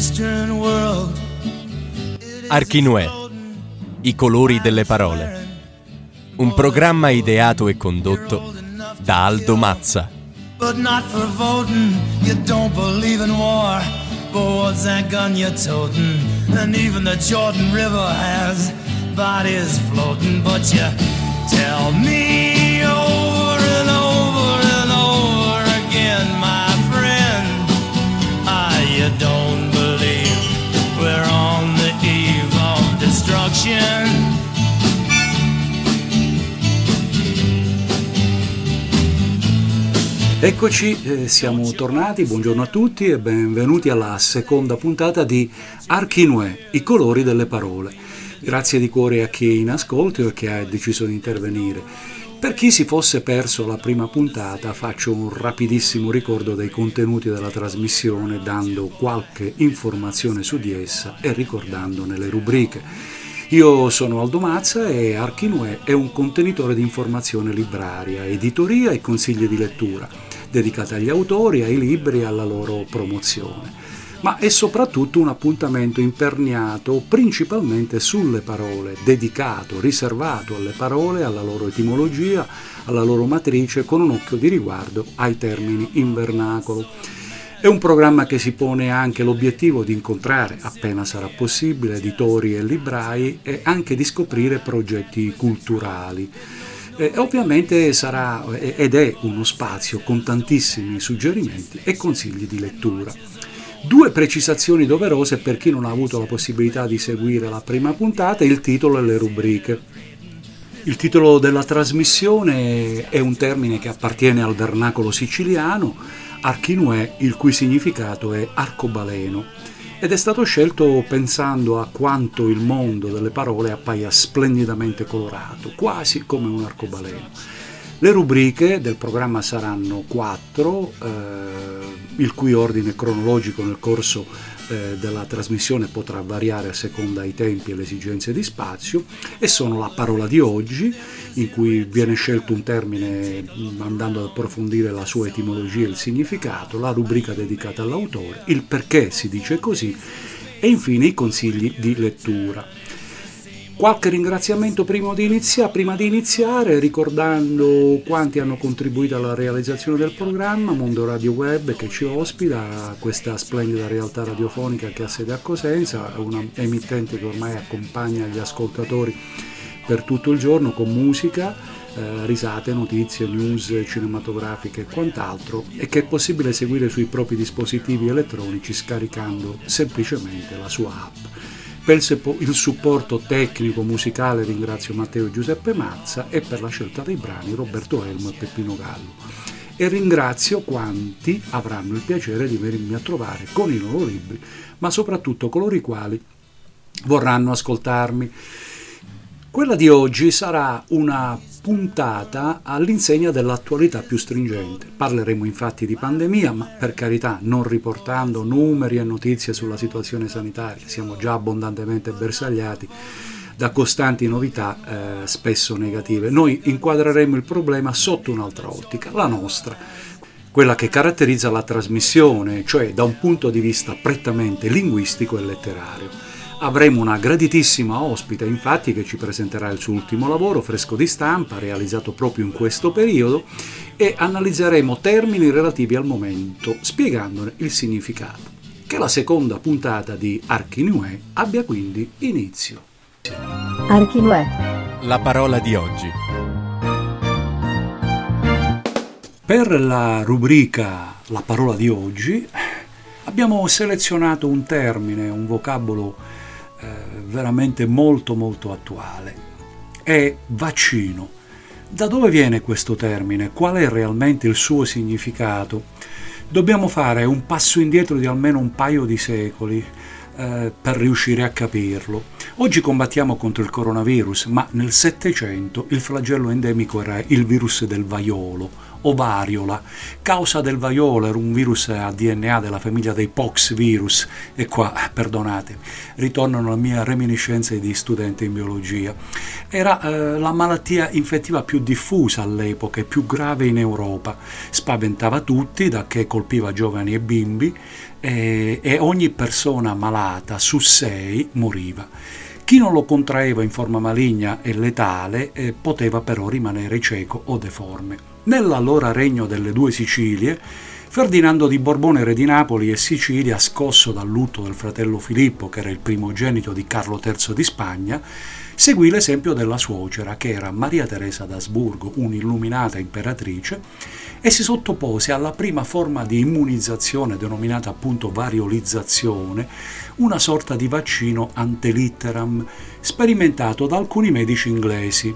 Archinuè, i colori delle parole. Un programma ideato e condotto da Aldo Mazza. But not for voting, you don't believe in war. But what's that gun you're toting? And even the Jordan River has bodies floating. But you tell me over and over and over again, my friend, you don't believe we're on the eve of destruction. Eccoci, siamo tornati, buongiorno a tutti e benvenuti alla seconda puntata di Archinuè, i colori delle parole. Grazie di cuore a chi è in ascolto e che ha deciso di intervenire. Per chi si fosse perso la prima puntata, faccio un rapidissimo ricordo dei contenuti della trasmissione, dando qualche informazione su di essa e ricordandone le rubriche. Io sono Aldo Mazza e Archinuè è un contenitore di informazione libraria, editoria e consigli di lettura, dedicata agli autori, ai libri e alla loro promozione. Ma è soprattutto un appuntamento imperniato principalmente sulle parole, dedicato, riservato alle parole, alla loro etimologia, alla loro matrice, con un occhio di riguardo ai termini in vernacolo. È un programma che si pone anche l'obiettivo di incontrare, appena sarà possibile, editori e librai e anche di scoprire progetti culturali. Ovviamente sarà ed è uno spazio con tantissimi suggerimenti e consigli di lettura. Due precisazioni doverose per chi non ha avuto la possibilità di seguire la prima puntata: il titolo e le rubriche. Il titolo della trasmissione è un termine che appartiene al vernacolo siciliano, Archinuè, il cui significato è arcobaleno, ed è stato scelto pensando a quanto il mondo delle parole appaia splendidamente colorato, quasi come un arcobaleno. Le rubriche del programma saranno 4, il cui ordine cronologico nel corso della trasmissione potrà variare a seconda dei tempi e le esigenze di spazio, e sono la parola di oggi, in cui viene scelto un termine andando ad approfondire la sua etimologia e il significato, la rubrica dedicata all'autore, il perché si dice così e infine i consigli di lettura. Qualche ringraziamento prima di iniziare, ricordando quanti hanno contribuito alla realizzazione del programma: Mondo Radio Web, che ci ospita, questa splendida realtà radiofonica che ha sede a Cosenza, una emittente che ormai accompagna gli ascoltatori per tutto il giorno con musica, risate, notizie, news cinematografiche e quant'altro, e che è possibile seguire sui propri dispositivi elettronici scaricando semplicemente la sua app. Per il supporto tecnico musicale ringrazio Matteo e Giuseppe Mazza, e per la scelta dei brani Roberto Elmo e Peppino Gallo. E ringrazio quanti avranno il piacere di venirmi a trovare con i loro libri, ma soprattutto coloro i quali vorranno ascoltarmi. Quella di oggi sarà una puntata all'insegna dell'attualità più stringente. Parleremo infatti di pandemia, ma per carità non riportando numeri e notizie sulla situazione sanitaria. Siamo già abbondantemente bersagliati da costanti novità, spesso negative. Noi inquadreremo il problema sotto un'altra ottica, la nostra, quella che caratterizza la trasmissione, cioè da un punto di vista prettamente linguistico e letterario. Avremo una graditissima ospite, infatti, che ci presenterà il suo ultimo lavoro, fresco di stampa, realizzato proprio in questo periodo, e analizzeremo termini relativi al momento, spiegandone il significato. Che la seconda puntata di Archinuè abbia quindi inizio. Archinuè. La parola di oggi. Per la rubrica La parola di oggi abbiamo selezionato un termine, un vocabolo veramente molto molto attuale. È vaccino. Da dove viene questo termine? Qual è realmente il suo significato? Dobbiamo fare un passo indietro di almeno un paio di secoli per riuscire a capirlo. Oggi combattiamo contro il coronavirus, ma nel Settecento il flagello endemico era il virus del vaiolo o variola. Causa del vaiolo era un virus a DNA della famiglia dei pox virus, e qua, perdonate, ritornano la mia reminiscenza di studente in biologia. Era la malattia infettiva più diffusa all'epoca e più grave in Europa. Spaventava tutti, da che colpiva giovani e bimbi, e ogni persona malata su 6 moriva. Chi non lo contraeva in forma maligna e letale poteva però rimanere cieco o deforme. Nell'allora regno delle due Sicilie, Ferdinando di Borbone, re di Napoli e Sicilia, scosso dal lutto del fratello Filippo, che era il primogenito di Carlo III di Spagna, seguì l'esempio della suocera, che era Maria Teresa d'Asburgo, un'illuminata imperatrice, e si sottopose alla prima forma di immunizzazione denominata appunto variolizzazione, una sorta di vaccino ante litteram sperimentato da alcuni medici inglesi.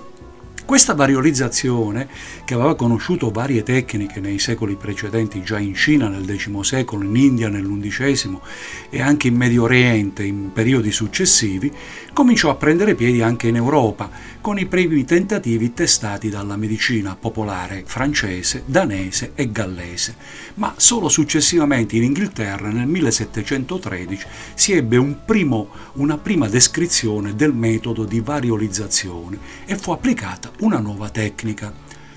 Questa variolizzazione, che aveva conosciuto varie tecniche nei secoli precedenti, già in Cina nel X secolo, in India nell'XI e anche in Medio Oriente in periodi successivi, cominciò a prendere piedi anche in Europa, con i primi tentativi testati dalla medicina popolare francese, danese e gallese. Ma solo successivamente in Inghilterra, nel 1713, si ebbe una prima descrizione del metodo di variolizzazione e fu applicata una nuova tecnica.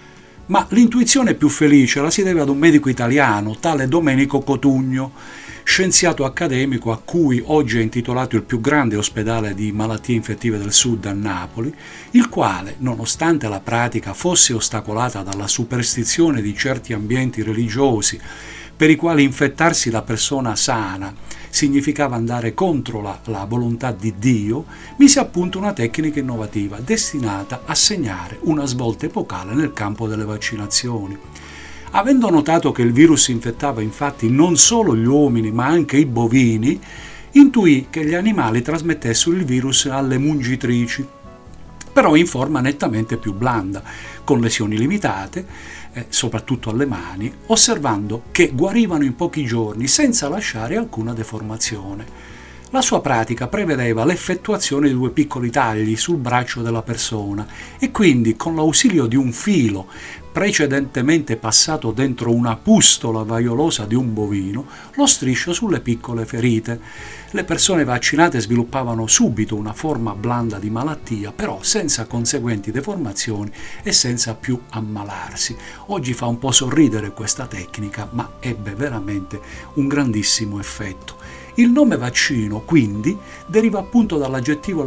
Ma l'intuizione più felice la si deve ad un medico italiano, tale Domenico Cotugno, scienziato accademico a cui oggi è intitolato il più grande ospedale di malattie infettive del sud a Napoli, il quale, nonostante la pratica fosse ostacolata dalla superstizione di certi ambienti religiosi, per i quali infettarsi da persona sana significava andare contro la volontà di Dio, mise appunto una tecnica innovativa destinata a segnare una svolta epocale nel campo delle vaccinazioni. Avendo notato che il virus infettava infatti non solo gli uomini ma anche i bovini, intuì che gli animali trasmettessero il virus alle mungitrici, però in forma nettamente più blanda, con lesioni limitate, soprattutto alle mani, osservando che guarivano in pochi giorni senza lasciare alcuna deformazione. La sua pratica prevedeva l'effettuazione di 2 piccoli tagli sul braccio della persona e quindi, con l'ausilio di un filo precedentemente passato dentro una pustola vaiolosa di un bovino, lo striscio sulle piccole ferite. Le persone vaccinate sviluppavano subito una forma blanda di malattia, però senza conseguenti deformazioni e senza più ammalarsi. Oggi fa un po' sorridere questa tecnica, ma ebbe veramente un grandissimo effetto. Il nome vaccino, quindi, deriva appunto dall'aggettivo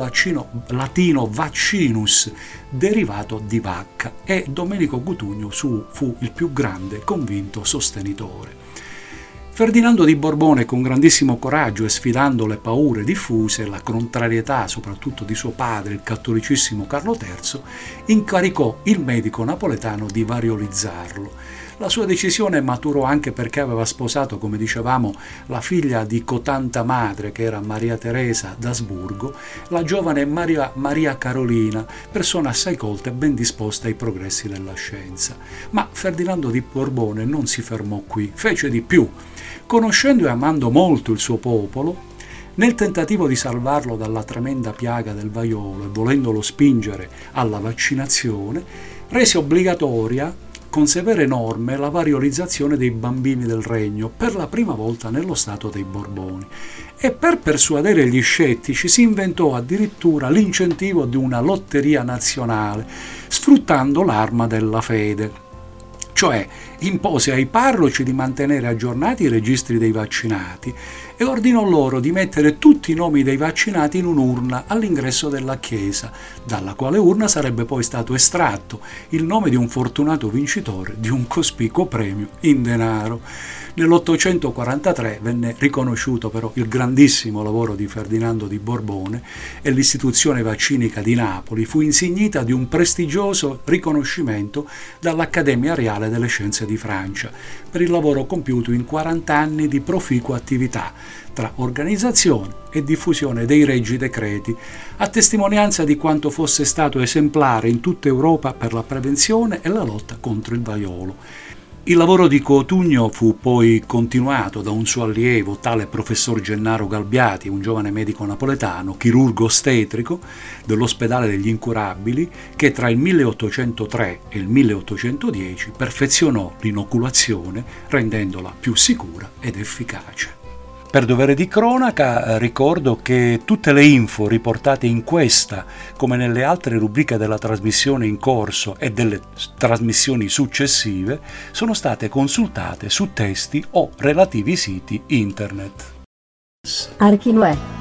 latino vaccinus, derivato di vacca, e Domenico Cotugno fu il più grande convinto sostenitore. Ferdinando di Borbone, con grandissimo coraggio e sfidando le paure diffuse e la contrarietà soprattutto di suo padre, il cattolicissimo Carlo III, incaricò il medico napoletano di variolizzarlo. La sua decisione maturò anche perché aveva sposato, come dicevamo, la figlia di cotanta madre, che era Maria Teresa d'Asburgo, la giovane Maria Carolina, persona assai colta e ben disposta ai progressi della scienza. Ma Ferdinando di Borbone non si fermò qui, fece di più. Conoscendo e amando molto il suo popolo, nel tentativo di salvarlo dalla tremenda piaga del vaiolo e volendolo spingere alla vaccinazione, rese obbligatoria con severe norme la variolizzazione dei bambini del regno, per la prima volta nello stato dei Borboni. E per persuadere gli scettici si inventò addirittura l'incentivo di una lotteria nazionale, sfruttando l'arma della fede. Cioè impose ai parroci di mantenere aggiornati i registri dei vaccinati e ordinò loro di mettere tutti i nomi dei vaccinati in un'urna all'ingresso della chiesa, dalla quale urna sarebbe poi stato estratto il nome di un fortunato vincitore di un cospicuo premio in denaro. Nell'843 venne riconosciuto però il grandissimo lavoro di Ferdinando di Borbone e l'istituzione vaccinica di Napoli fu insignita di un prestigioso riconoscimento dall'Accademia Reale delle Scienze di Francia per il lavoro compiuto in 40 anni di proficua attività tra organizzazione e diffusione dei reggi decreti, a testimonianza di quanto fosse stato esemplare in tutta Europa per la prevenzione e la lotta contro il vaiolo. Il lavoro di Cotugno fu poi continuato da un suo allievo, tale professor Gennaro Galbiati, un giovane medico napoletano, chirurgo ostetrico dell'ospedale degli Incurabili, che tra il 1803 e il 1810 perfezionò l'inoculazione rendendola più sicura ed efficace. Per dovere di cronaca ricordo che tutte le info riportate in questa, come nelle altre rubriche della trasmissione in corso e delle trasmissioni successive, sono state consultate su testi o relativi siti internet. Archinoè.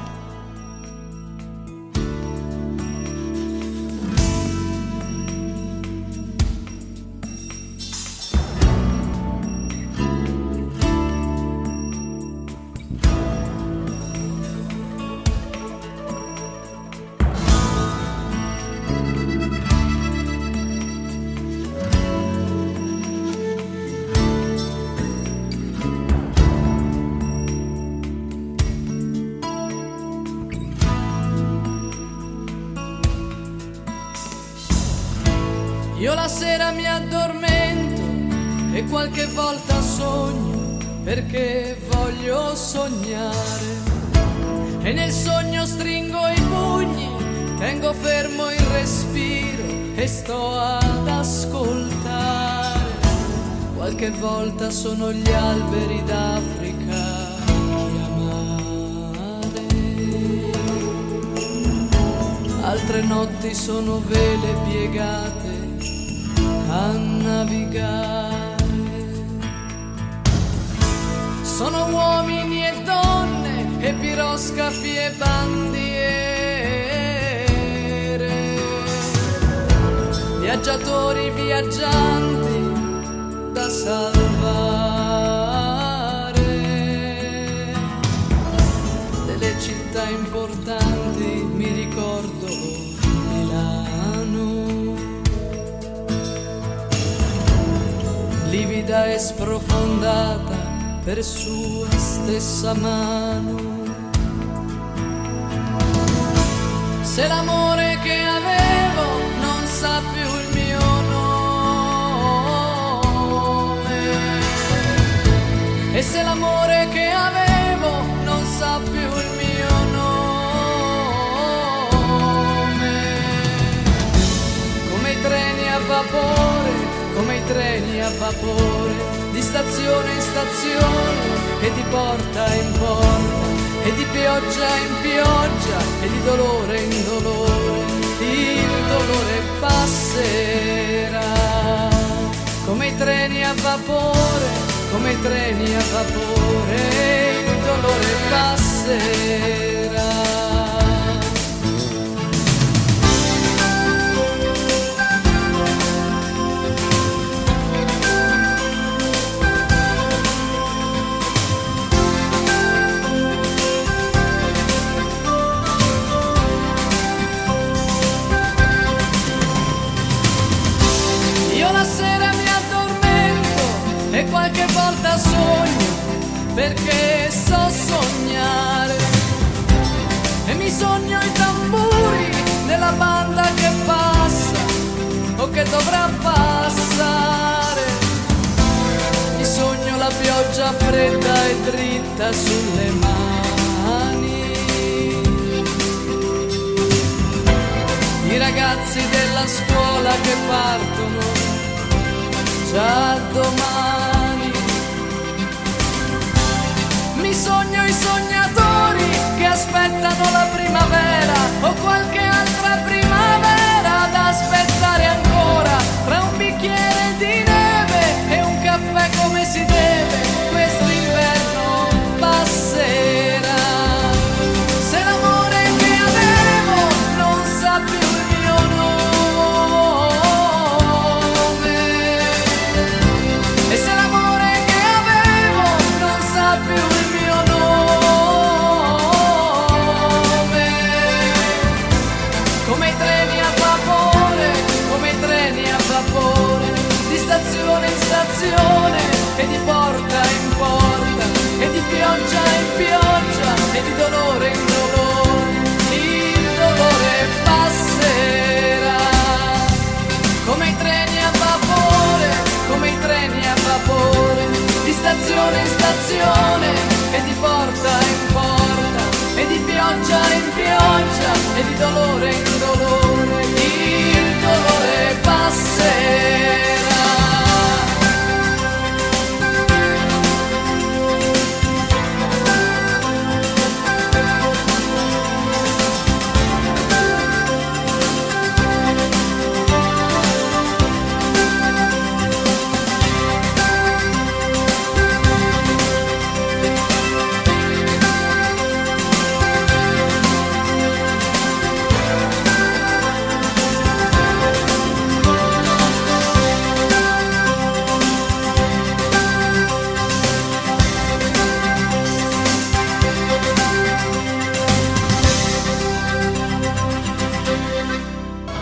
Io la sera mi addormento e qualche volta sogno perché voglio sognare. E nel sogno stringo i pugni, tengo fermo il respiro e sto ad ascoltare. Qualche volta sono gli alberi d'Africa chiamare. Altre notti sono vele piegate a navigare. Sono uomini e donne e piroscafi e bandiere, viaggiatori viaggianti da salvare. Delle città importanti mi ricordo Milano, livida e sprofondata per sua stessa mano. Se l'amore che avevo non sa più il mio nome, e se l'amore che avevo non sa più il mio nome, come i treni a vapore, come i treni a vapore, di stazione in stazione e di porta in porta, e di pioggia in pioggia e di dolore in dolore. Il dolore passerà, come i treni a vapore, come i treni a vapore, il dolore passerà. E qualche volta sogno perché so sognare, e mi sogno i tamburi della banda che passa o che dovrà passare. Mi sogno la pioggia fredda e dritta sulle mani, i ragazzi della scuola che partono già domani. Mi sogno i sognatori che aspettano la primavera o qualche altra primavera da aspettare ancora, tra un bicchiere di neve e un caffè come si deve. Questo inverno passerà. Se l'amore che avevo non sa più il mio nome, e se l'amore che avevo non sa più il mio nome, come i treni a vapore, come i treni a vapore, di stazione in stazione e di porta in porta, e di pioggia in pioggia e di dolore in dolore. Il dolore passerà, come i treni a vapore, come i treni a vapore, di stazione in stazione e di porta in porta, e di pioggia in pioggia e di dolore in dolore. Il dolore passerà.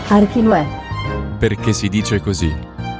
Archinuè. Perché si dice così.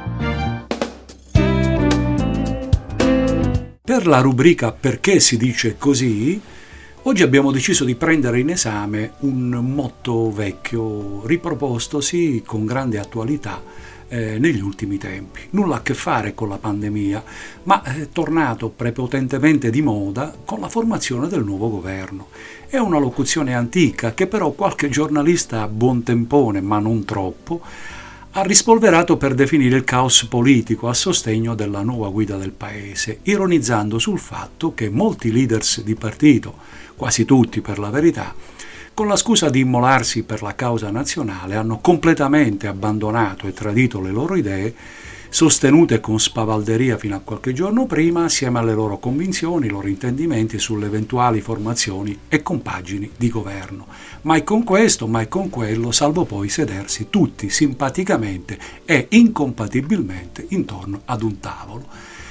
Per la rubrica Perché si dice così, oggi abbiamo deciso di prendere in esame un motto vecchio ripropostosi con grande attualità negli ultimi tempi. Nulla a che fare con la pandemia, ma è tornato prepotentemente di moda con la formazione del nuovo governo. È una locuzione antica che però qualche giornalista buontempone, ma non troppo, ha rispolverato per definire il caos politico a sostegno della nuova guida del paese, ironizzando sul fatto che molti leaders di partito, quasi tutti per la verità, con la scusa di immolarsi per la causa nazionale, hanno completamente abbandonato e tradito le loro idee, sostenute con spavalderia fino a qualche giorno prima, assieme alle loro convinzioni, i loro intendimenti sulle eventuali formazioni e compagini di governo. Mai con questo, mai con quello, salvo poi sedersi tutti simpaticamente e incompatibilmente intorno ad un tavolo.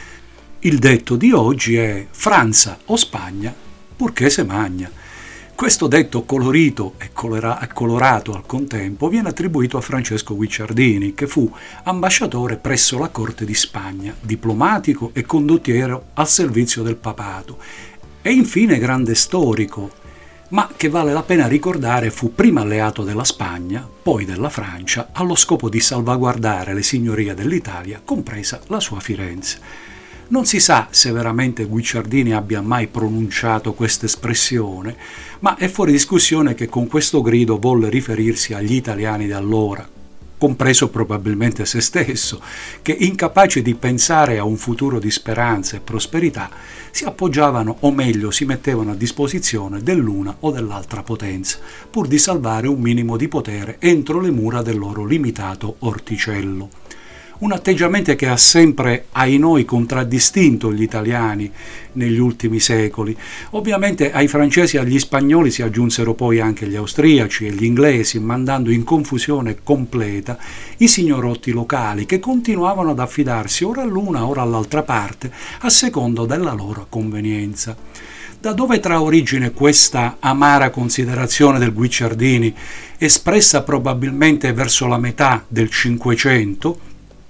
Il detto di oggi è Franza o Spagna, purché se magna. Questo detto colorito e colorato al contempo viene attribuito a Francesco Guicciardini, che fu ambasciatore presso la corte di Spagna, diplomatico e condottiero al servizio del papato, e infine grande storico, ma che vale la pena ricordare fu prima alleato della Spagna, poi della Francia, allo scopo di salvaguardare le signorie dell'Italia, compresa la sua Firenze. Non si sa se veramente Guicciardini abbia mai pronunciato questa espressione, ma è fuori discussione che con questo grido volle riferirsi agli italiani di allora, compreso probabilmente se stesso, che incapaci di pensare a un futuro di speranza e prosperità, si appoggiavano o meglio si mettevano a disposizione dell'una o dell'altra potenza, pur di salvare un minimo di potere entro le mura del loro limitato orticello. Un atteggiamento che ha sempre, ai noi, contraddistinto gli italiani negli ultimi secoli. Ovviamente ai francesi e agli spagnoli si aggiunsero poi anche gli austriaci e gli inglesi, mandando in confusione completa i signorotti locali che continuavano ad affidarsi ora all'una ora all'altra parte a secondo della loro convenienza. Da dove trae origine questa amara considerazione del Guicciardini, espressa probabilmente verso la metà del Cinquecento?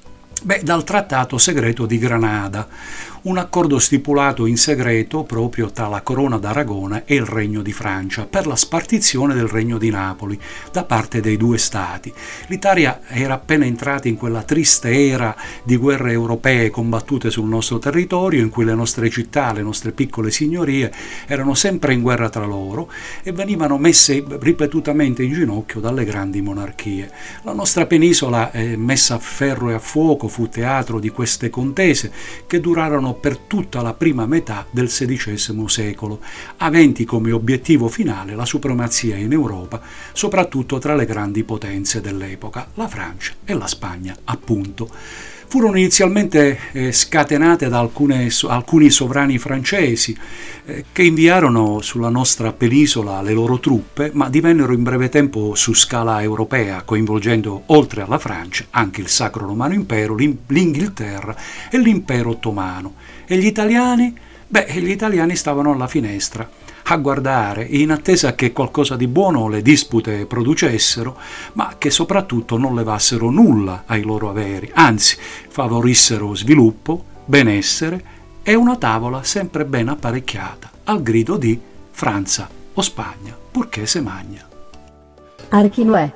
Dal Trattato segreto di Granada, un accordo stipulato in segreto proprio tra la Corona d'Aragona e il Regno di Francia per la spartizione del Regno di Napoli da parte dei due stati. L'Italia era appena entrata in quella triste era di guerre europee combattute sul nostro territorio, in cui le nostre città, le nostre piccole signorie erano sempre in guerra tra loro e venivano messe ripetutamente in ginocchio dalle grandi monarchie. La nostra penisola, messa a ferro e a fuoco, fu teatro di queste contese che durarono per tutta la prima metà del XVI secolo, aventi come obiettivo finale la supremazia in Europa, soprattutto tra le grandi potenze dell'epoca, la Francia e la Spagna, appunto. Furono inizialmente scatenate da alcuni sovrani francesi che inviarono sulla nostra penisola le loro truppe, ma divennero in breve tempo su scala europea, coinvolgendo oltre alla Francia anche il Sacro Romano Impero, l'Inghilterra e l'Impero Ottomano. E gli italiani? Gli italiani stavano alla finestra a guardare in attesa che qualcosa di buono le dispute producessero, ma che soprattutto non levassero nulla ai loro averi, anzi favorissero sviluppo, benessere e una tavola sempre ben apparecchiata, al grido di Franza o Spagna, purché se magna. Archinuè.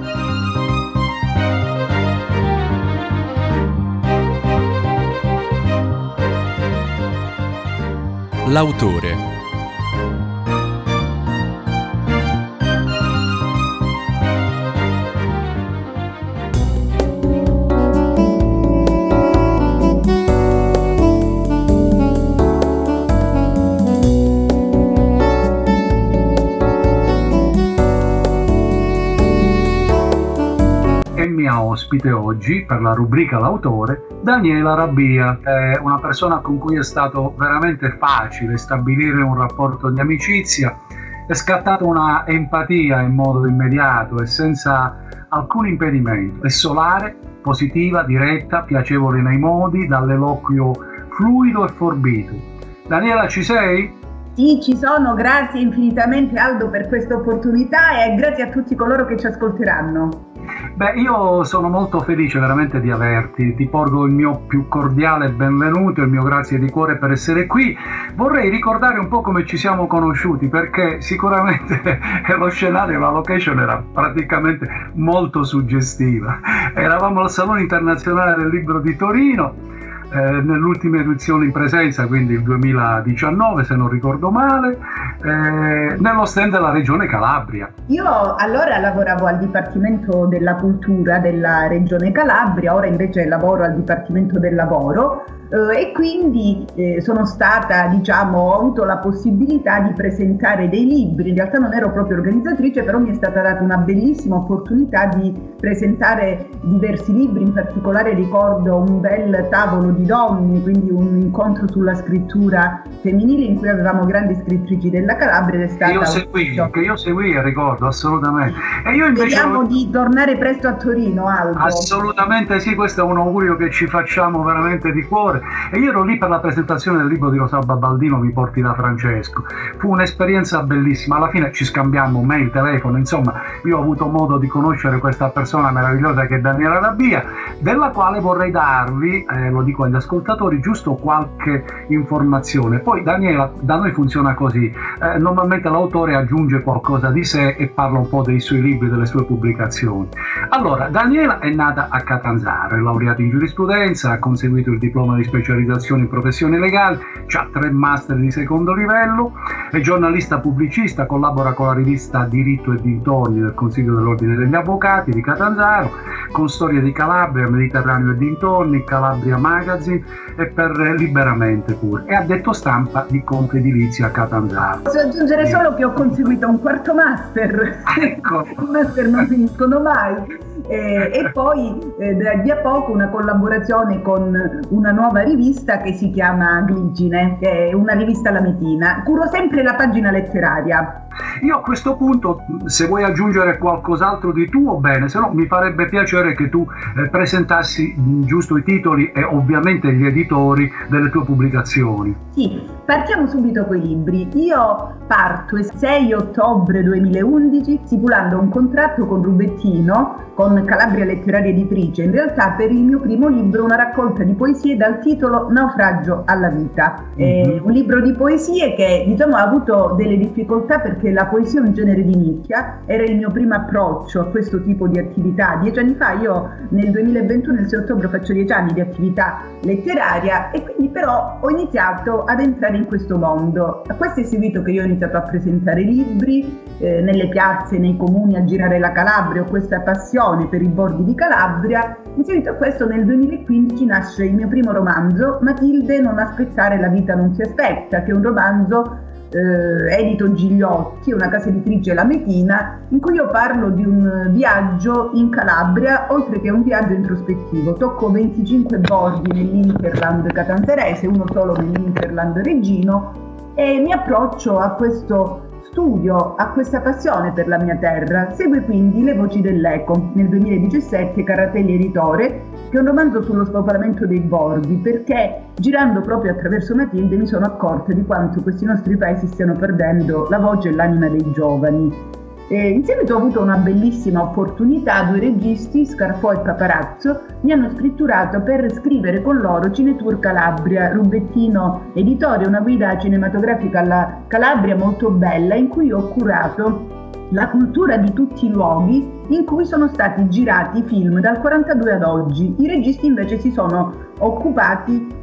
L'autore. Mia ospite oggi per la rubrica L'autore, Daniela Rabbia, è una persona con cui è stato veramente facile stabilire un rapporto di amicizia, è scattata una empatia in modo immediato e senza alcun impedimento, è solare, positiva, diretta, piacevole nei modi, dall'eloquio fluido e forbito. Daniela, ci sei? Sì, ci sono, grazie infinitamente Aldo per questa opportunità e grazie a tutti coloro che ci ascolteranno. Beh, io sono molto felice veramente di averti, ti porgo il mio più cordiale benvenuto, il mio grazie di cuore per essere qui. Vorrei ricordare un po' come ci siamo conosciuti, perché sicuramente lo scenario, la location era praticamente molto suggestiva. Eravamo al Salone Internazionale del Libro di Torino, nell'ultima edizione in presenza, quindi il 2019 se non ricordo male, nello stand della Regione Calabria. Io allora lavoravo al Dipartimento della Cultura della Regione Calabria, ora invece lavoro al Dipartimento del Lavoro, e quindi sono stata, ho avuto la possibilità di presentare dei libri. In realtà non ero proprio organizzatrice, però mi è stata data una bellissima opportunità di presentare diversi libri. In particolare ricordo un bel tavolo di donne, quindi un incontro sulla scrittura femminile in cui avevamo grandi scrittrici della Calabria ed è stata che io seguì, ricordo assolutamente. E io invece speriamo di tornare presto a Torino, Aldo. Assolutamente sì, questo è un augurio che ci facciamo veramente di cuore. E io ero lì per la presentazione del libro di Rosalba Baldino, Mi porti da Francesco. Fu un'esperienza bellissima, alla fine ci scambiammo mail, telefono, insomma io ho avuto modo di conoscere questa persona meravigliosa che è Daniela Rabbia, della quale vorrei darvi, lo dico agli ascoltatori, giusto qualche informazione. Poi Daniela, da noi funziona così, normalmente l'autore aggiunge qualcosa di sé e parla un po' dei suoi libri, delle sue pubblicazioni. Allora, Daniela è nata a Catanzaro, è laureata in giurisprudenza, ha conseguito il diploma di specializzazione in professioni legali, ha 3 master di secondo livello, è giornalista pubblicista, collabora con la rivista Diritto e Dintorni del Consiglio dell'Ordine degli Avvocati di Catanzaro, con Storie di Calabria, Mediterraneo e Dintorni, Calabria Magazine e per Liberamente pure, e addetto stampa di Confedilizia a Catanzaro. Posso aggiungere solo che ho conseguito un 4º master. Ecco. I master non finiscono mai. E poi da di a poco una collaborazione con una nuova rivista che si chiama Gligine, che è una rivista lametina. Curo sempre la pagina letteraria. Io a questo punto, se vuoi aggiungere qualcos'altro di tuo, bene, se no mi farebbe piacere che tu presentassi giusto i titoli e ovviamente gli editori delle tue pubblicazioni. Sì, partiamo subito con i libri. Io parto il 6 ottobre 2011 stipulando un contratto con Rubettino, con Calabria Letteraria Editrice, in realtà per il mio primo libro, una raccolta di poesie dal titolo Naufragio alla vita. Un libro di poesie che ha avuto delle difficoltà perché la poesia è un genere di nicchia, era il mio primo approccio a questo tipo di attività. 10 anni fa, io nel 2021, il 6 ottobre, faccio 10 anni di attività letteraria e quindi però ho iniziato ad entrare in questo mondo. A questo è seguito che io ho iniziato a presentare libri nelle piazze, nei comuni, a girare la Calabria, ho questa passione per i bordi di Calabria. In seguito a questo nel 2015 nasce il mio primo romanzo, Matilde, non aspettare, la vita non si aspetta, che è un romanzo edito Gigliotti, una casa editrice lametina, in cui io parlo di un viaggio in Calabria, oltre che un viaggio introspettivo. Tocco 25 bordi nell'Interland catanzarese, uno solo nell'Interland reggino, e mi approccio a questo studio, a questa passione per la mia terra. Segue quindi Le voci dell'eco, nel 2017, Caratelli editore, che è un romanzo sullo spopolamento dei borghi, perché girando proprio attraverso Matilde mi sono accorta di quanto questi nostri paesi stiano perdendo la voce e l'anima dei giovani. In seguito ho avuto una bellissima opportunità, 2 registi, Scarpò e Paparazzo, mi hanno scritturato per scrivere con loro Cinetour Calabria, Rubettino Editore, una guida cinematografica alla Calabria molto bella, in cui ho curato la cultura di tutti i luoghi in cui sono stati girati i film dal 42 ad oggi. I registi invece si sono occupati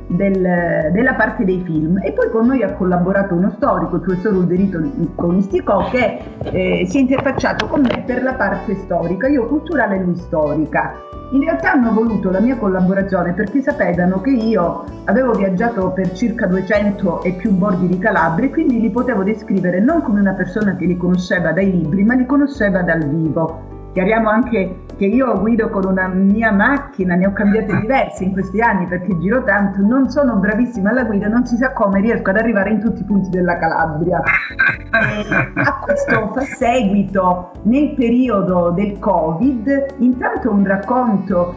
della parte dei film, e poi con noi ha collaborato uno storico, il professor Ulderito Conisticò, che si è interfacciato con me per la parte storica, io culturale e lui storica. In realtà hanno voluto la mia collaborazione perché sapevano che io avevo viaggiato per circa 200 e più bordi di Calabria, e quindi li potevo descrivere non come una persona che li conosceva dai libri, ma li conosceva dal vivo. Chiariamo anche che io guido con una mia macchina, ne ho cambiate diverse in questi anni perché giro tanto, non sono bravissima alla guida, non si sa come riesco ad arrivare in tutti i punti della Calabria. A questo fa seguito, nel periodo del Covid, intanto un racconto,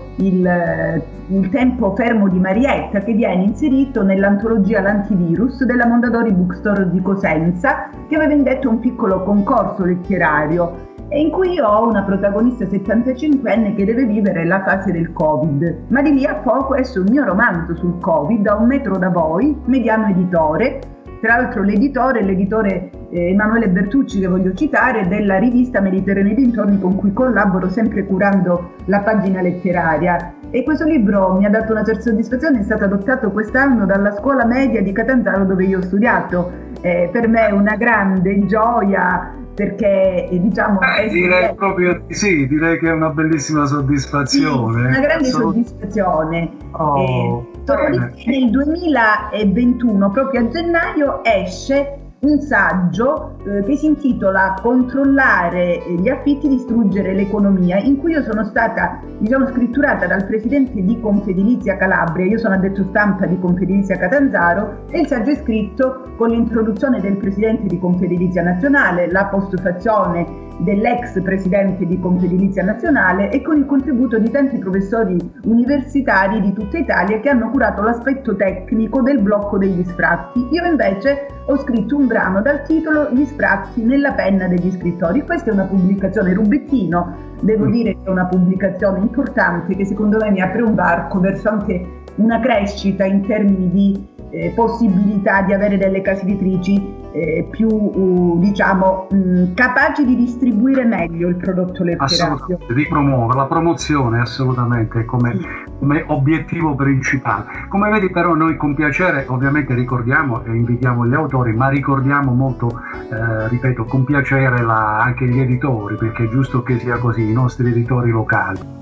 il tempo fermo di Marietta, che viene inserito nell'antologia L'antivirus della Mondadori Bookstore di Cosenza, che aveva indetto un piccolo concorso letterario. e in cui io ho una protagonista 75enne che deve vivere la fase del Covid. Ma di lì a poco esce un mio romanzo sul Covid, A un metro da voi, Mediano Editore. Tra l'altro l'editore Emanuele Bertucci, che voglio citare, della rivista Mediterraneo e dintorni, con cui collaboro sempre curando la pagina letteraria. E questo libro mi ha dato una certa soddisfazione, è stato adottato quest'anno dalla scuola media di Catanzaro, dove io ho studiato. Per me è una grande gioia, perché diciamo direi proprio sì, direi che è una bellissima soddisfazione. Sì, una grande soddisfazione. Dopodiché nel 2021, proprio a gennaio, esce un saggio che si intitola Controllare gli affitti, distruggere l'economia, in cui io sono stata scritturata dal presidente di Confedilizia Calabria. Io sono addetto stampa di Confedilizia Catanzaro, e il saggio è scritto con l'introduzione del presidente di Confedilizia Nazionale, la postfazione dell'ex presidente di Confedilizia Nazionale, e con il contributo di tanti professori universitari di tutta Italia che hanno curato l'aspetto tecnico del blocco degli sfratti. Io invece ho scritto un brano dal titolo Gli sfratti nella penna degli scrittori. Questa è una pubblicazione rubettino, devo dire che è una pubblicazione importante, che secondo me mi apre un varco verso anche una crescita in termini di possibilità di avere delle case editrici più capaci di distribuire meglio il prodotto letterario. Assolutamente, di promuovere la promozione, assolutamente come obiettivo principale. Come vedi, però, noi con piacere ovviamente ricordiamo e invitiamo gli autori, ma ricordiamo molto, ripeto, con piacere anche gli editori, perché è giusto che sia così, i nostri editori locali.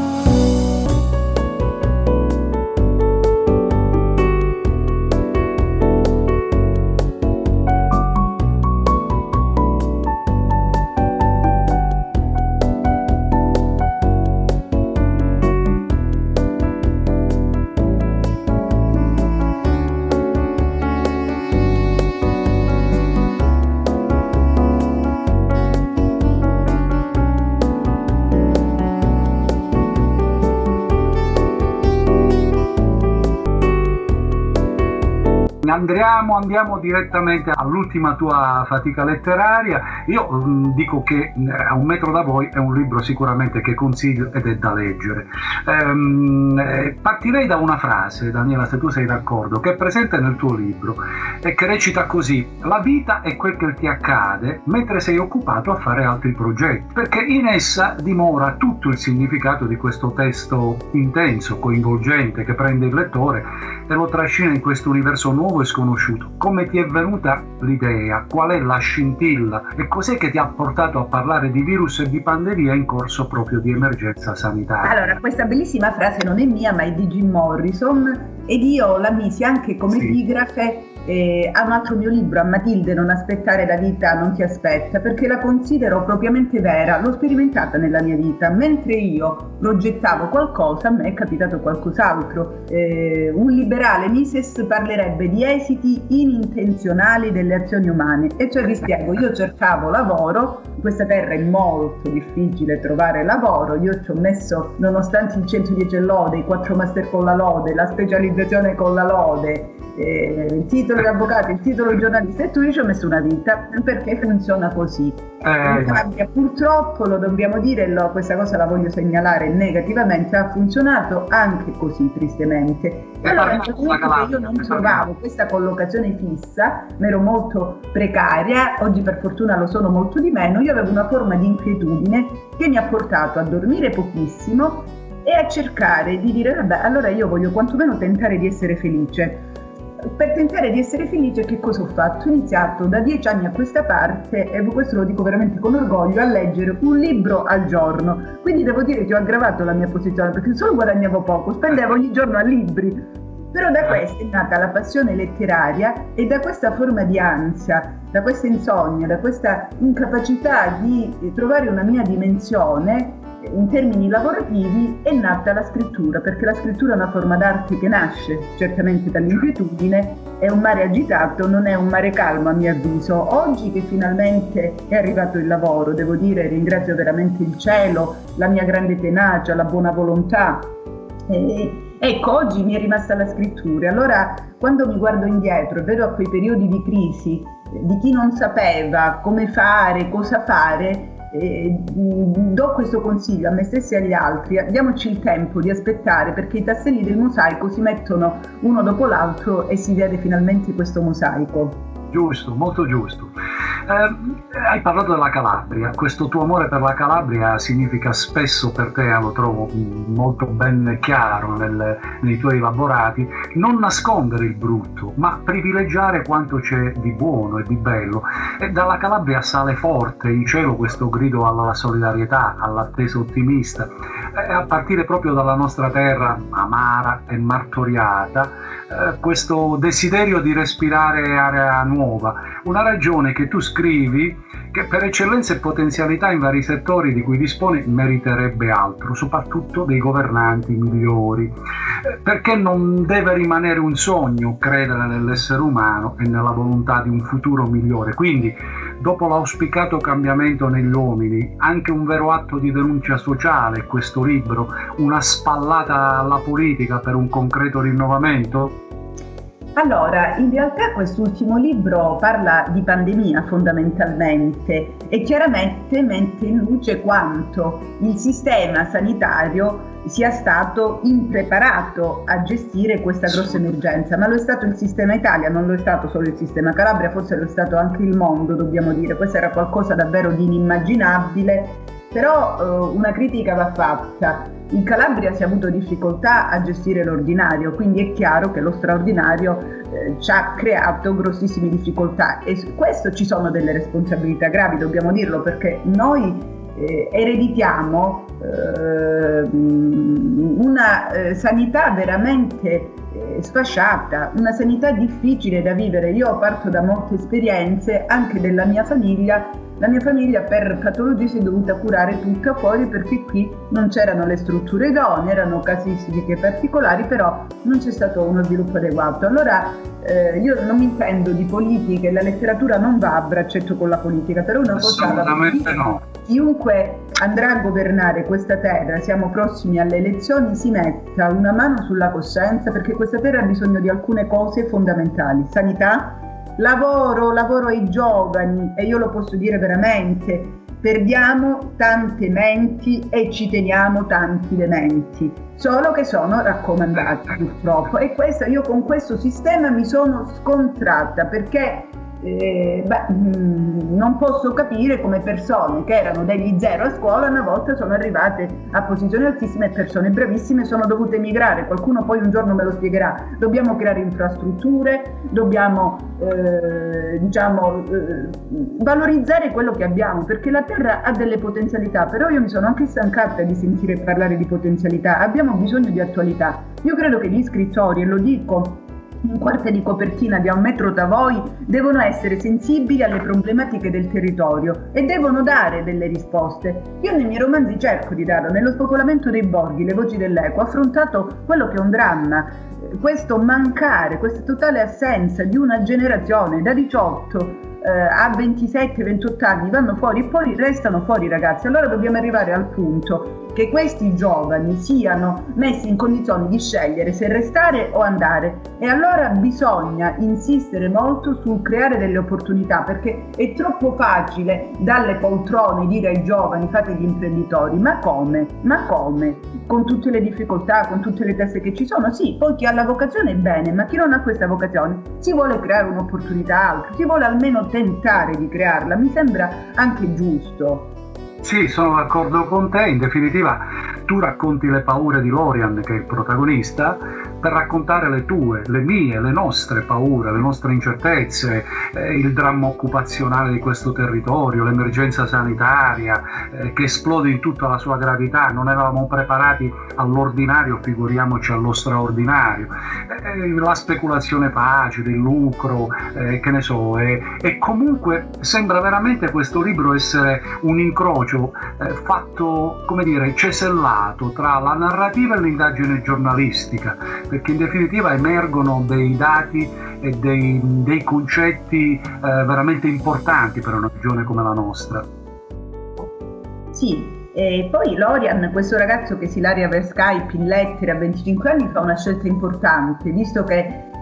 Andiamo direttamente all'ultima tua fatica letteraria. Io dico che A un metro da voi è un libro sicuramente che consiglio ed è da leggere. Partirei da una frase, Daniela, se tu sei d'accordo, che è presente nel tuo libro e che recita così: la vita è quel che ti accade mentre sei occupato a fare altri progetti, perché in essa dimora tutto il significato di questo testo intenso, coinvolgente, che prende il lettore e lo trascina in questo universo nuovo e sconosciuto. Come ti è venuta l'idea? Qual è la scintilla? E cos'è che ti ha portato a parlare di virus e di pandemia in corso proprio di emergenza sanitaria? Allora, questa bellissima frase non è mia, ma è di Jim Morrison, ed io la misi anche come epigrafe a un altro mio libro, A Matilde, non aspettare la vita non ti aspetta, perché la considero propriamente vera. L'ho sperimentata nella mia vita. Mentre io progettavo qualcosa, a me è capitato qualcos'altro. Un liberale Mises parlerebbe di esiti inintenzionali delle azioni umane, e cioè vi spiego: io cercavo lavoro, in questa terra è molto difficile trovare lavoro, io ci ho messo, nonostante il 110 e lode, i 4 master con la lode, la specializzazione con la lode, il titolo di avvocato, il titolo di giornalista, e tu ci ho messo una vita, perché funziona così. In Calabria, purtroppo, lo dobbiamo dire, questa cosa la voglio segnalare negativamente, ha funzionato anche così, tristemente. Allora, io non trovavo questa collocazione fissa, ma ero molto precaria, oggi per fortuna lo sono molto di meno. Io avevo una forma di inquietudine che mi ha portato a dormire pochissimo e a cercare di dire: vabbè, allora io voglio quantomeno tentare di essere felice. Per tentare di essere felice, che cosa ho fatto? Ho iniziato da 10 anni a questa parte, e questo lo dico veramente con orgoglio, a leggere un libro al giorno. Quindi devo dire che ho aggravato la mia posizione, perché solo guadagnavo poco, spendevo ogni giorno a libri. Però da questa è nata la passione letteraria, e da questa forma di ansia, da questa insonnia, da questa incapacità di trovare una mia dimensione in termini lavorativi, è nata la scrittura, perché la scrittura è una forma d'arte che nasce certamente dall'inquietudine, è un mare agitato, non è un mare calmo a mio avviso. Oggi che finalmente è arrivato il lavoro, devo dire, ringrazio veramente il cielo, la mia grande tenacia, la buona volontà. Ecco, oggi mi è rimasta la scrittura. Allora, quando mi guardo indietro e vedo a quei periodi di crisi di chi non sapeva come fare, cosa fare, do questo consiglio a me stessa e agli altri: diamoci il tempo di aspettare, perché i tasselli del mosaico si mettono uno dopo l'altro e si vede finalmente questo mosaico. Giusto, molto giusto. Hai parlato della Calabria. Questo tuo amore per la Calabria significa spesso per te, lo trovo molto ben chiaro nei tuoi elaborati, non nascondere il brutto, ma privilegiare quanto c'è di buono e di bello. E dalla Calabria sale forte in cielo questo grido alla solidarietà, all'attesa ottimista, a partire proprio dalla nostra terra amara e martoriata, questo desiderio di respirare area nuova, una ragione che tu scrivi che per eccellenza e potenzialità in vari settori di cui dispone meriterebbe altro, soprattutto dei governanti migliori, perché non deve rimanere un sogno credere nell'essere umano e nella volontà di un futuro migliore. Quindi, dopo l'auspicato cambiamento negli uomini, anche un vero atto di denuncia sociale, questo libro, una spallata alla politica per un concreto rinnovamento? Allora, in realtà quest'ultimo libro parla di pandemia fondamentalmente e chiaramente mette in luce quanto il sistema sanitario sia stato impreparato a gestire questa grossa emergenza, ma lo è stato il sistema Italia, non lo è stato solo il sistema Calabria, forse lo è stato anche il mondo, dobbiamo dire. Questo era qualcosa davvero di inimmaginabile, però una critica va fatta. In Calabria si è avuto difficoltà a gestire l'ordinario, quindi è chiaro che lo straordinario ci ha creato grossissime difficoltà, e su questo ci sono delle responsabilità gravi, dobbiamo dirlo, perché noi ereditiamo una sanità veramente sfasciata, una sanità difficile da vivere. Io parto da molte esperienze anche della mia famiglia. La mia famiglia per patologie si è dovuta curare tutta fuori, perché qui non c'erano le strutture idonee, erano casistiche particolari, però non c'è stato uno sviluppo adeguato. Allora io non mi intendo di politica e la letteratura non va a braccetto con la politica, però una cosa assolutamente no. Chiunque andrà a governare questa terra, siamo prossimi alle elezioni, si metta una mano sulla coscienza, perché questa terra ha bisogno di alcune cose fondamentali: sanità, lavoro ai giovani, e io lo posso dire veramente, perdiamo tante menti e ci teniamo tanti dementi, solo che sono raccomandati purtroppo, e io con questo sistema mi sono scontrata, perché non posso capire come persone che erano degli zero a scuola una volta sono arrivate a posizioni altissime, e persone bravissime sono dovute emigrare. Qualcuno poi un giorno me lo spiegherà. Dobbiamo creare infrastrutture, dobbiamo valorizzare quello che abbiamo, perché la terra ha delle potenzialità, però io mi sono anche stancata di sentire parlare di potenzialità. Abbiamo bisogno di attualità. Io credo che gli scrittori, e lo dico in quarta di copertina di A un metro da voi, devono essere sensibili alle problematiche del territorio e devono dare delle risposte. Io nei miei romanzi cerco di darlo. Nello spopolamento dei borghi, Le voci dell'eco, ho affrontato quello che è un dramma, questo mancare, questa totale assenza di una generazione da 18 a 27-28 anni vanno fuori e poi restano fuori i ragazzi. Allora dobbiamo arrivare al punto che questi giovani siano messi in condizioni di scegliere se restare o andare, e allora bisogna insistere molto sul creare delle opportunità, perché è troppo facile dalle poltrone dire ai giovani fate gli imprenditori, ma come? Con tutte le difficoltà, con tutte le teste che ci sono. Sì, poi chi ha la vocazione è bene, ma chi non ha questa vocazione si vuole creare un'opportunità altra, si vuole almeno tentare di crearla, mi sembra anche giusto. Sì, sono d'accordo con te. In definitiva, tu racconti le paure di Lorian, che è il protagonista, per raccontare le tue, le mie, le nostre paure, le nostre incertezze, il dramma occupazionale di questo territorio, l'emergenza sanitaria che esplode in tutta la sua gravità. Non eravamo preparati all'ordinario, figuriamoci allo straordinario. La speculazione facile, il lucro, che ne so. E comunque sembra veramente questo libro essere un incrocio fatto, come dire, cesellato tra la narrativa e l'indagine giornalistica, perché in definitiva emergono dei dati e dei concetti veramente importanti per una regione come la nostra. Sì, e poi Lorian, questo ragazzo che si laurea per Skype in lettere a 25 anni, fa una scelta importante, visto che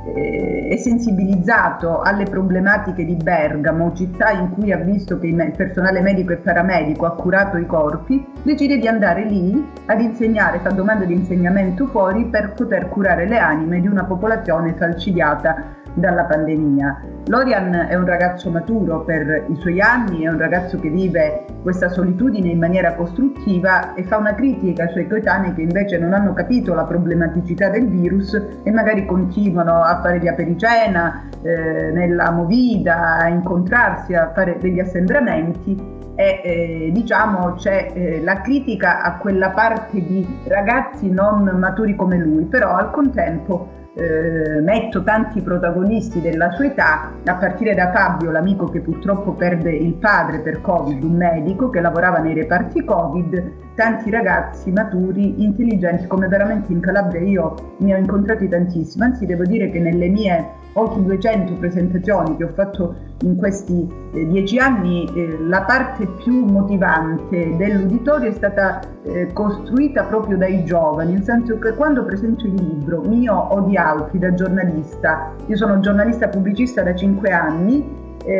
è sensibilizzato alle problematiche di Bergamo, città in cui ha visto che il personale medico e paramedico ha curato i corpi, decide di andare lì ad insegnare, fa domande di insegnamento fuori per poter curare le anime di una popolazione falcidiata dalla pandemia. Lorian è un ragazzo maturo per i suoi anni, è un ragazzo che vive questa solitudine in maniera costruttiva e fa una critica ai suoi coetanei che invece non hanno capito la problematicità del virus e magari continuano a fare gli apericena, nella movida, a incontrarsi, a fare degli assembramenti. E diciamo c'è la critica a quella parte di ragazzi non maturi come lui, però al contempo metto tanti protagonisti della sua età, a partire da Fabio, l'amico che purtroppo perde il padre per Covid, un medico che lavorava nei reparti Covid, tanti ragazzi maturi, intelligenti, come veramente in Calabria io ne ho incontrati tantissimi, anzi devo dire che nelle mie oltre 200 presentazioni che ho fatto in questi 10 anni, la parte più motivante dell'uditorio è stata costruita proprio dai giovani, nel senso che quando presento il libro mio o di altri da giornalista, io sono giornalista pubblicista da 5 anni,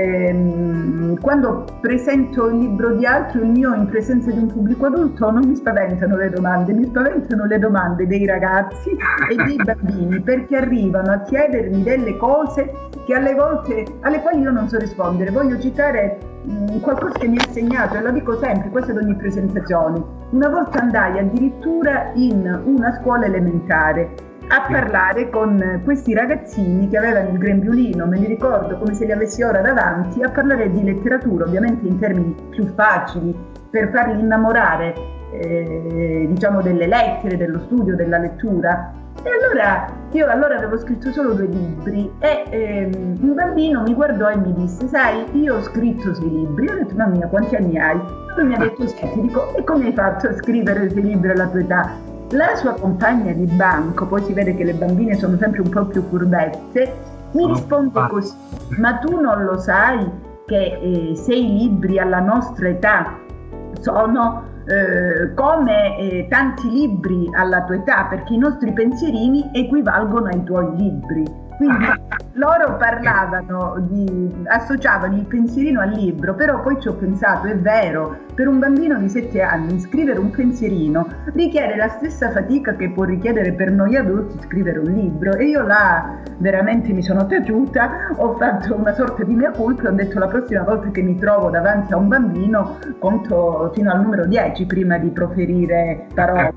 quando presento il libro di altri, il mio in presenza di un pubblico adulto, non mi spaventano le domande, mi spaventano le domande dei ragazzi e dei bambini, perché arrivano a chiedermi delle cose che alle quali io non so rispondere. Voglio citare qualcosa che mi ha segnato e lo dico sempre, questo ad ogni presentazione. Una volta andai addirittura in una scuola elementare a parlare con questi ragazzini che avevano il grembiulino, me li ricordo come se li avessi ora davanti, a parlare di letteratura, ovviamente in termini più facili, per farli innamorare diciamo delle lettere, dello studio, della lettura. E allora io avevo scritto solo 2 libri e un bambino mi guardò e mi disse: sai, io ho scritto 6 libri. Io ho detto: mamma mia, quanti anni hai? Lui mi ha detto 7. Dico: e come hai fatto a scrivere 6 libri alla tua età? La sua compagna di banco, poi si vede che le bambine sono sempre un po' più furbette, mi risponde così: ma tu non lo sai che 6 libri alla nostra età sono come tanti libri alla tua età, perché i nostri pensierini equivalgono ai tuoi libri. Quindi loro associavano il pensierino al libro, però poi ci ho pensato, è vero, per un bambino di 7 anni scrivere un pensierino richiede la stessa fatica che può richiedere per noi adulti scrivere un libro, e io là veramente mi sono taciuta, ho fatto una sorta di mea culpa e ho detto: la prossima volta che mi trovo davanti a un bambino conto fino al numero 10 prima di proferire parola.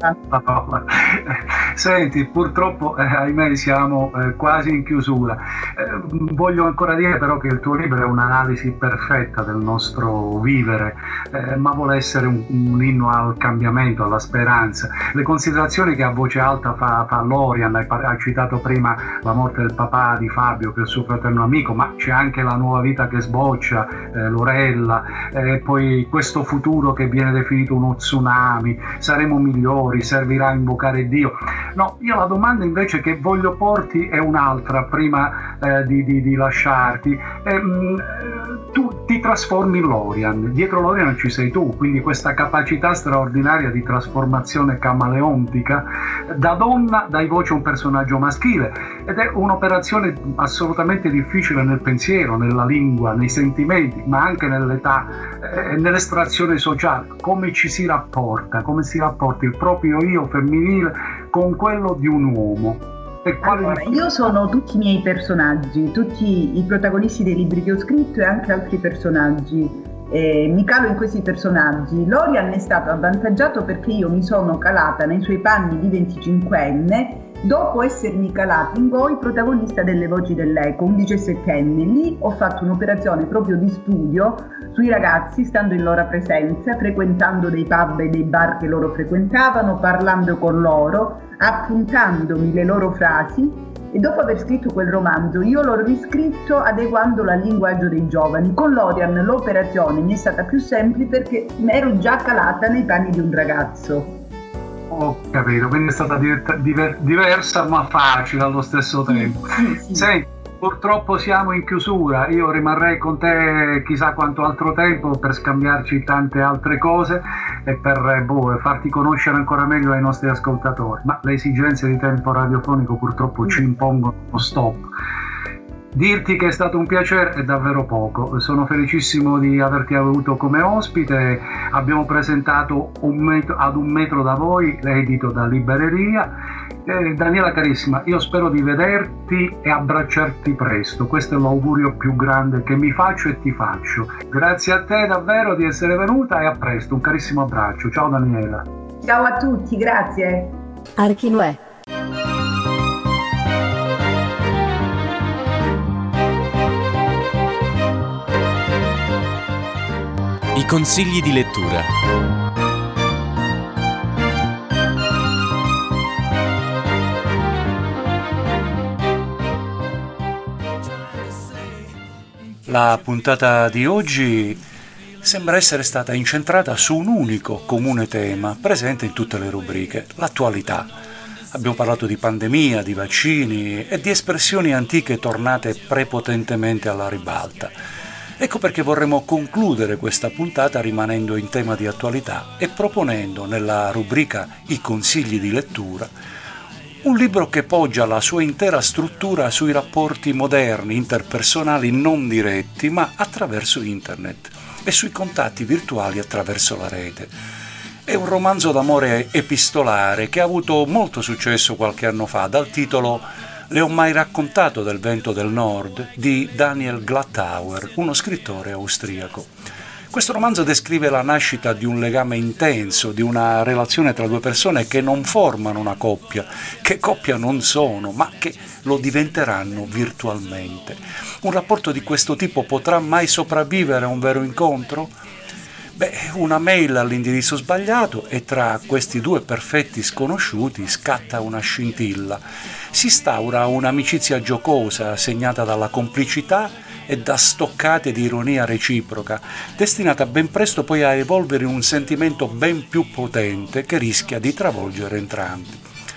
Senti, purtroppo ahimè siamo quasi in chiusura. Voglio ancora dire però che il tuo libro è un'analisi perfetta del nostro vivere, ma vuole essere un inno al cambiamento, alla speranza. Le considerazioni che a voce alta fa Lorian, hai citato prima la morte del papà di Fabio, che è il suo fratello amico, ma c'è anche la nuova vita che sboccia, Lorella, poi questo futuro che viene definito uno tsunami, saremo migliori, servirà a invocare Dio. No, io la domanda invece che voglio porti è un'altra, prima di lasciarti. Tu ti trasformi in Lorian, dietro Lorian ci sei tu, quindi questa capacità straordinaria di trasformazione camaleontica, da donna dai voce a un personaggio maschile, ed è un'operazione assolutamente difficile nel pensiero, nella lingua, nei sentimenti, ma anche nell'età, nell'estrazione sociale. Come ci si rapporta, come si rapporta il proprio io femminile con quello di un uomo? Allora, io sono tutti i miei personaggi, tutti i protagonisti dei libri che ho scritto e anche altri personaggi. Mi calo in questi personaggi. Lorian è stato avvantaggiato perché io mi sono calata nei suoi panni di 25enne dopo essermi calata in voi protagonista delle Voci dell'Eco, un 17enne. Lì ho fatto un'operazione proprio di studio sui ragazzi, stando in loro presenza, frequentando dei pub e dei bar che loro frequentavano, parlando con loro, appuntandomi le loro frasi, e dopo aver scritto quel romanzo io l'ho riscritto adeguandolo al linguaggio dei giovani. Con Lorian l'operazione mi è stata più semplice perché ero già calata nei panni di un ragazzo. Ho capito, quindi è stata diversa ma facile allo stesso tempo. Sì. Senti, purtroppo siamo in chiusura, io rimarrei con te chissà quanto altro tempo per scambiarci tante altre cose e per farti conoscere ancora meglio ai nostri ascoltatori, ma le esigenze di tempo radiofonico purtroppo ci impongono uno stop. Dirti che è stato un piacere è davvero poco. Sono felicissimo di averti avuto come ospite. Abbiamo presentato Ad un metro da voi, edito da Libreria. Daniela carissima, io spero di vederti e abbracciarti presto. Questo è l'augurio più grande che mi faccio e ti faccio. Grazie a te davvero di essere venuta e a presto. Un carissimo abbraccio. Ciao Daniela. Ciao a tutti, grazie. Archinuè. I consigli di lettura. La puntata di oggi sembra essere stata incentrata su un unico comune tema presente in tutte le rubriche, l'attualità. Abbiamo parlato di pandemia, di vaccini e di espressioni antiche tornate prepotentemente alla ribalta. Ecco perché vorremmo concludere questa puntata rimanendo in tema di attualità e proponendo nella rubrica I consigli di lettura un libro che poggia la sua intera struttura sui rapporti moderni, interpersonali non diretti, ma attraverso internet e sui contatti virtuali attraverso la rete. È un romanzo d'amore epistolare che ha avuto molto successo qualche anno fa dal titolo Le ho mai raccontato del vento del nord di Daniel Glattauer, uno scrittore austriaco. Questo romanzo descrive la nascita di un legame intenso, di una relazione tra due persone che non formano una coppia, che coppia non sono, ma che lo diventeranno virtualmente. Un rapporto di questo tipo potrà mai sopravvivere a un vero incontro? Una mail all'indirizzo sbagliato e tra questi due perfetti sconosciuti scatta una scintilla. Si instaura un'amicizia giocosa segnata dalla complicità e da stoccate di ironia reciproca, destinata ben presto poi a evolvere in un sentimento ben più potente che rischia di travolgere entrambi.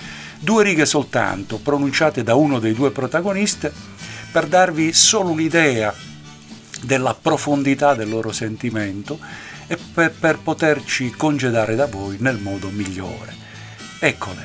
2 righe soltanto, pronunciate da uno dei due protagonisti, per darvi solo un'idea della profondità del loro sentimento e per poterci congedare da voi nel modo migliore. Eccole.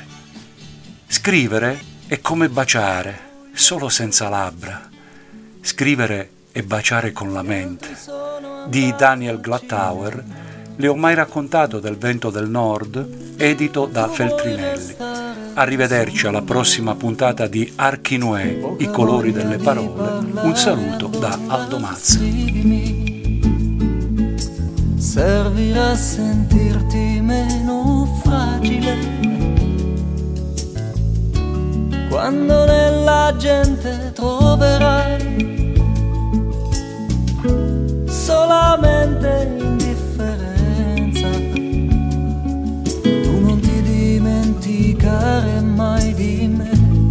Scrivere è come baciare, solo senza labbra. Scrivere e baciare con la mente. Di Daniel Glattauer, Le ho mai raccontato del vento del nord, edito da Feltrinelli. Arrivederci alla prossima puntata di Archinuè, i colori delle parole. Un saluto da Aldo Mazza. Servirà a sentirti meno fragile quando nella gente troverai solamente indifferenza. Tu non ti dimenticare mai di me.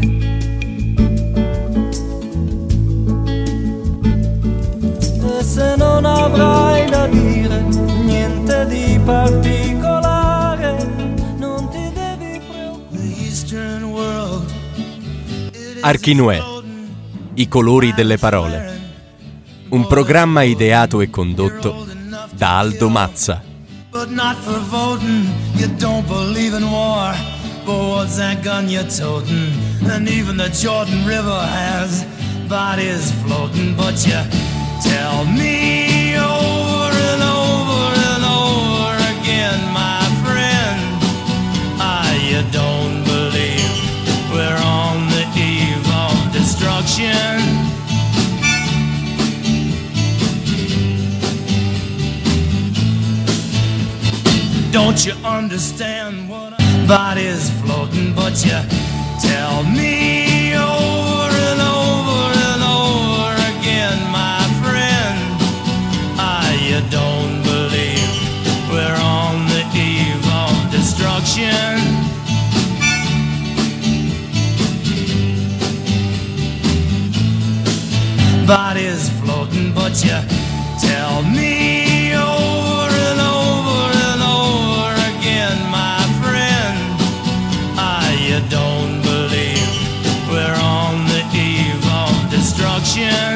E se non avrai da dire niente di particolare, non ti devi preoccupare. Archinuè, i colori delle parole. Un programma ideato e condotto da Aldo Mazza. But not for voting, you don't believe in war. But what's that gun you're toting? And even the Jordan River has bodies floating. But you tell me over and over and over again, my friend, you don't believe we're on the eve of destruction. Don't you understand what body's floating? But you tell me over and over and over again, my friend, you don't believe we're on the eve of destruction. Body's floating, but you tell me over and over and over again, my friend, you don't believe we're on the eve of destruction.